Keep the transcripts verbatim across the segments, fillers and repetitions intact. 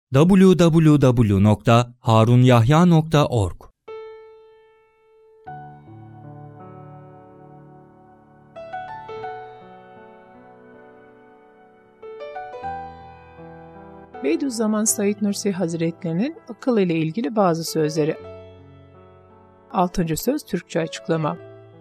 double-u double-u double-u nokta harunyahya nokta org. Bediüzzaman Said Nursi Hazretleri'nin akıl ile ilgili bazı sözleri. Altıncı söz Türkçe açıklama.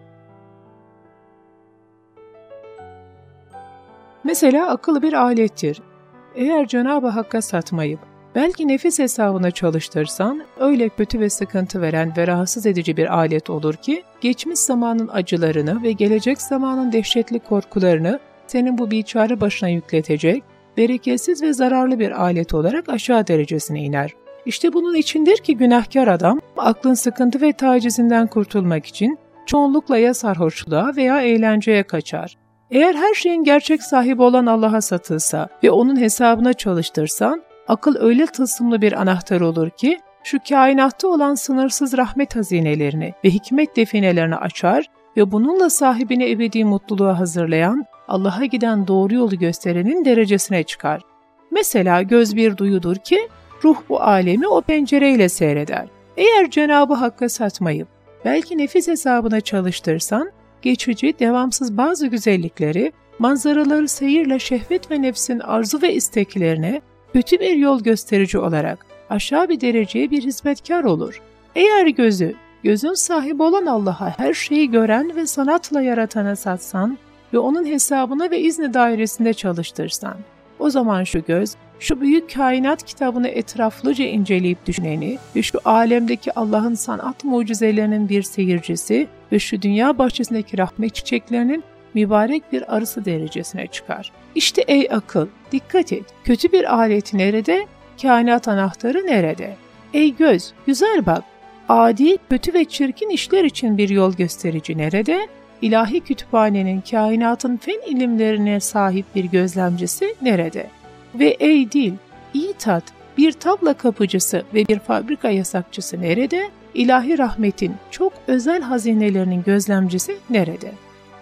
Mesela akıl bir alettir. Eğer Cenab-ı Hakk'a satmayıp, belki nefis hesabına çalıştırsan, öyle kötü ve sıkıntı veren ve rahatsız edici bir alet olur ki, geçmiş zamanın acılarını ve gelecek zamanın dehşetli korkularını senin bu biçare başına yükletecek, bereketsiz ve zararlı bir alet olarak aşağı derecesine iner. İşte bunun içindir ki günahkar adam, aklın sıkıntı ve tacizinden kurtulmak için çoğunlukla ya sarhoşluğa veya eğlenceye kaçar. Eğer her şeyin gerçek sahibi olan Allah'a satılsa ve onun hesabına çalıştırsan, akıl öyle tılsımlı bir anahtar olur ki, şu kainatta olan sınırsız rahmet hazinelerini ve hikmet definelerini açar ve bununla sahibine ebedi mutluluğa hazırlayan, Allah'a giden doğru yolu gösterenin derecesine çıkar. Mesela göz bir duyudur ki, ruh bu alemi o pencereyle seyreder. Eğer Cenab-ı Hakk'a satmayıp, belki nefis hesabına çalıştırsan, geçici, devamsız bazı güzellikleri, manzaraları seyirle şehvet ve nefsin arzu ve isteklerine kötü bir yol gösterici olarak aşağı bir dereceye bir hizmetkar olur. Eğer gözü, gözün sahibi olan Allah'a her şeyi gören ve sanatla yaratana satsan ve onun hesabına ve izni dairesinde çalıştırsan, o zaman şu göz, şu büyük kainat kitabını etraflıca inceleyip düşüneni ve şu alemdeki Allah'ın sanat mucizelerinin bir seyircisi ve şu dünya bahçesindeki rahmet çiçeklerinin mübarek bir arısı derecesine çıkar. İşte ey akıl, dikkat et, kötü bir aleti nerede, kainat anahtarı nerede? Ey göz, güzel bak, adi, kötü ve çirkin işler için bir yol gösterici nerede? İlahi kütüphanenin kainatın fen ilimlerine sahip bir gözlemcisi nerede? Ve ey dil, iyi tat, bir tabla kapıcısı ve bir fabrika yasakçısı nerede? İlahi rahmetin çok özel hazinelerinin gözlemcisi nerede?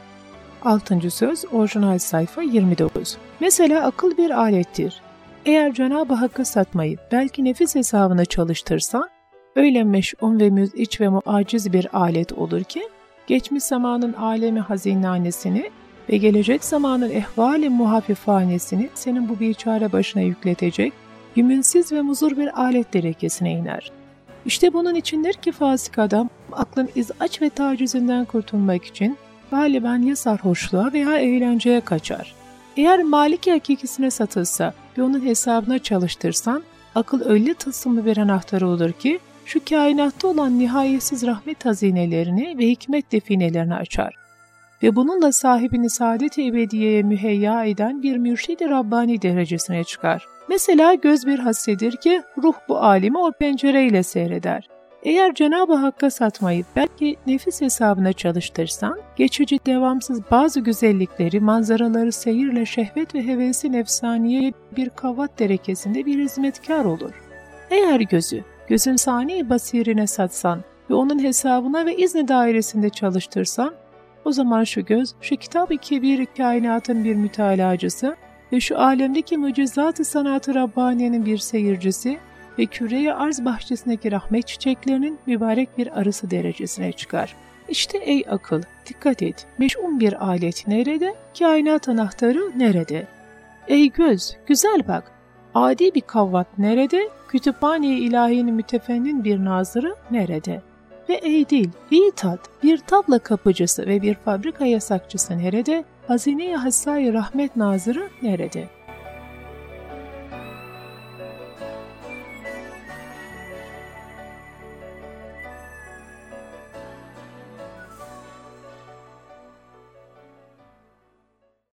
Altıncı söz orijinal sayfa yirmi dokuz. Mesela akıl bir alettir. Eğer Cenab-ı Hakk'a satmayıp belki nefis hesabına çalıştırsan, öyle meş'un ve müz'iç ve muaciz bir alet olur ki, geçmiş zamanın alemi hazinehanesini ve gelecek zamanın ehvali muhafifhanesini senin bu biçare başına yükletecek, gümülsiz ve muzur bir alet derekesine iner. İşte bunun içindir ki fasık adam, aklın izaç ve tacizinden kurtulmak için galiben ya sarhoşluğa veya eğlenceye kaçar. Eğer Malik hakikisine satılsa ve onun hesabına çalıştırsan, akıl öyle tılsımlı bir anahtarı olur ki, şu kainatta olan nihayetsiz rahmet hazinelerini ve hikmet definelerini açar. Ve bununla sahibini saadet-i ebediyeye müheyya eden bir mürşid-i Rabbani derecesine çıkar. Mesela göz bir hassedir ki ruh bu alemi o pencereyle seyreder. Eğer Cenab-ı Hakk'a satmayıp belki nefis hesabına çalıştırsan, geçici devamsız bazı güzellikleri, manzaraları seyirle şehvet ve hevesi nefsaniye bir kavat derekesinde bir hizmetkar olur. Eğer gözü, gözün sani basirine satsan ve onun hesabına ve izni dairesinde çalıştırsan, o zaman şu göz, şu kitab-ı kebir kainatın bir mütalacısı ve şu alemdeki mucizat-ı sanat-ı Rabbaniye'nin bir seyircisi ve küre-i arz bahçesindeki rahmet çiçeklerinin mübarek bir arısı derecesine çıkar. İşte ey akıl, dikkat et, meş'un bir alet nerede, kainat anahtarı nerede? Ey göz, güzel bak, adi bir kavvat nerede, kütüphane-i ilahinin mütefennin bir nazırı nerede? Ve ey dil, iyi tat, bir tabla kapıcısı ve bir fabrika yasakçısı nerede, hazine-i hassâ-i rahmet nazırı nerede?